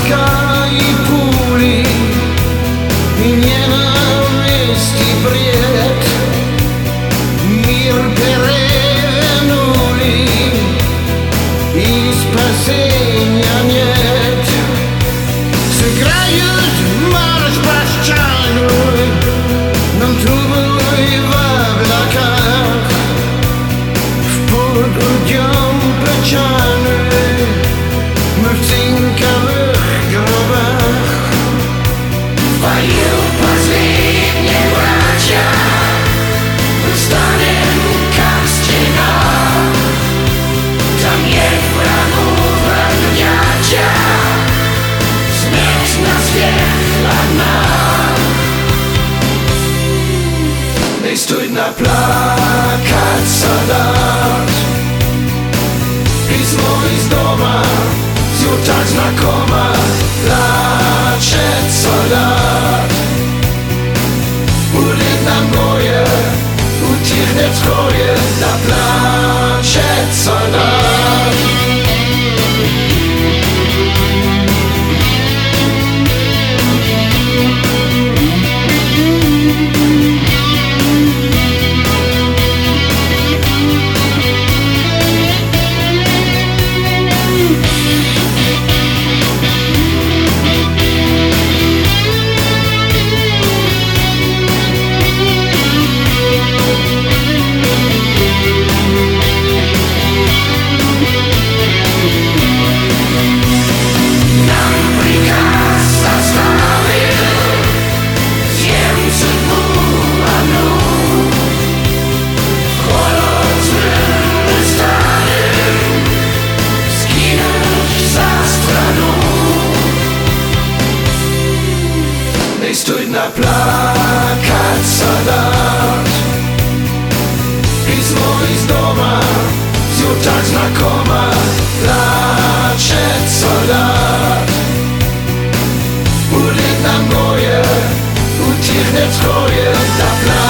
láska i púly, i nenávisti bried, mír prevenuli, i spasenia niet. Сыграют марш прощальный, нам трубой в облаках, в полуднем печальный, мы в цинковых гробах. Поют последний врача, мы станем как стена, там нет врагу врагняча, смерть на всех одна. Не стоит наплакаться, солдат, письмо из дома, все так знакомо, плачет солдат. Будет нам горе, утихнет вскоре, да плачет солдат. Не стоит наплакать, солдат, письмо из дома, все так знакомо, плачет солдат. Будет нам горе, утихнет вскоре, да плачет.